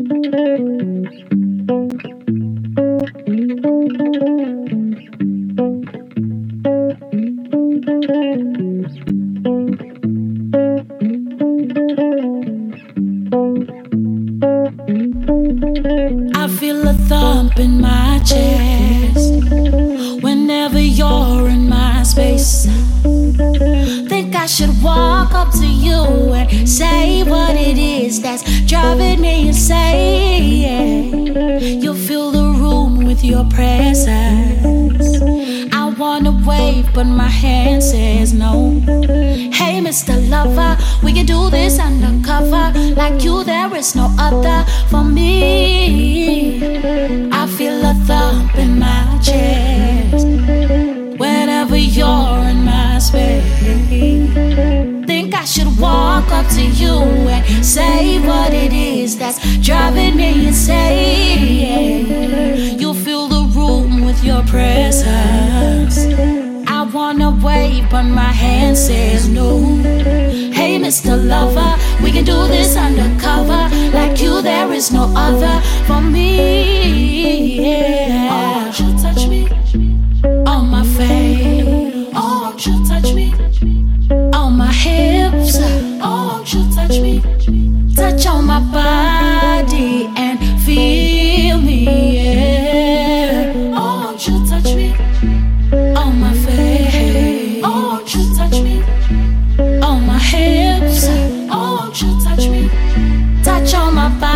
I feel a thump in my chest whenever you're in my space. Think I should walk up to you and say what it is that's driving me insane. You fill the room with your presence. I wanna wave, but my hand says no. Hey, Mr. Lover, we can do this undercover. Like you, there is no other for me. I feel a thump in my chest whenever you're in my space. Think I should walk up to you and say what it is that's driving me insane. You fill the room with your presence. I wanna wave, but my hand says no. Hey, Mr. Lover, we can do this undercover. Like you, there is no other for me. Oh, won't you touch me on my face? Oh, won't you touch me on my hips? Oh, won't you touch me? Touch on my body and feel me, yeah. Oh, won't you touch me on my face? Oh, won't you touch me on my hips? Oh, won't you touch me? Touch on my body.